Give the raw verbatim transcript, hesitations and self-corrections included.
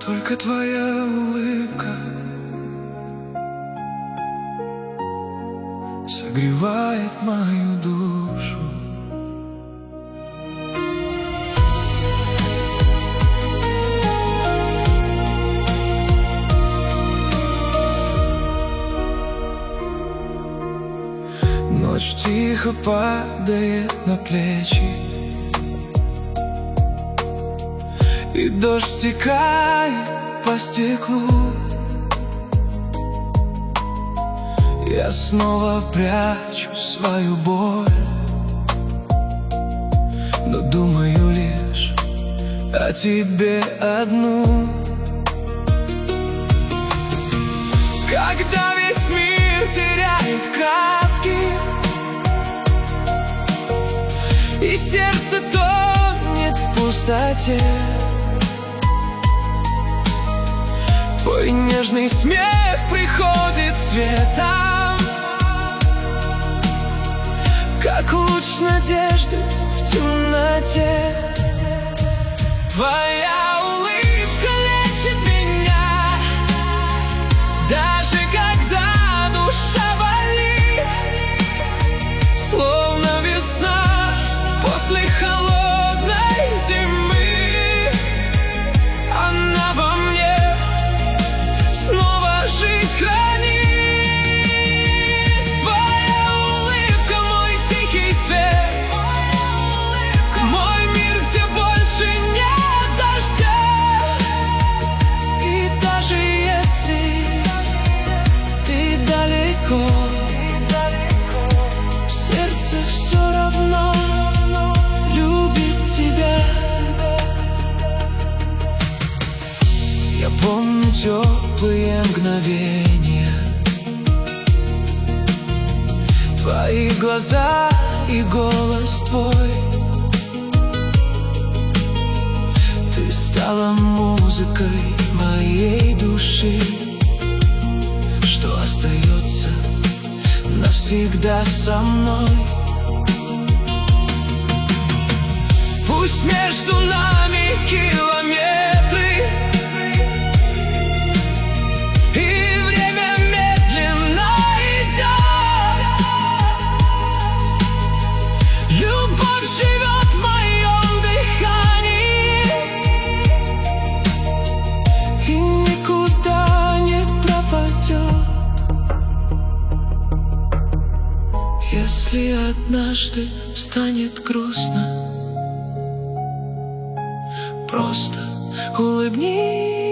Только твоя улыбка согревает мою душу. Ночь тихо падает на плечи, и дождь стекает по стеклу. Я снова прячу свою боль, но думаю лишь о тебе одну. Когда весь мир теряет краски и сердце тонет в пустоте, твой нежный смех приходит светом, как луч надежды в темноте. Твоя улыбка лечит меня, даже когда душа болит, словно весна после холодной зимы. Она во мне снова жизнь хранит. Твоя улыбка — мой тихий свет, мой мир, где больше нет дождя. И даже если ты далеко, сердце все равно любит тебя. Я помню теплые мгновения, твои глаза и голос твой. Ты стала музыкой моей души, что остается навсегда со мной. Пусть между нами километры, и время медленно идет, любовь живет в моем дыхании и никуда не пропадет. Если однажды станет грустно, просто улыбнись.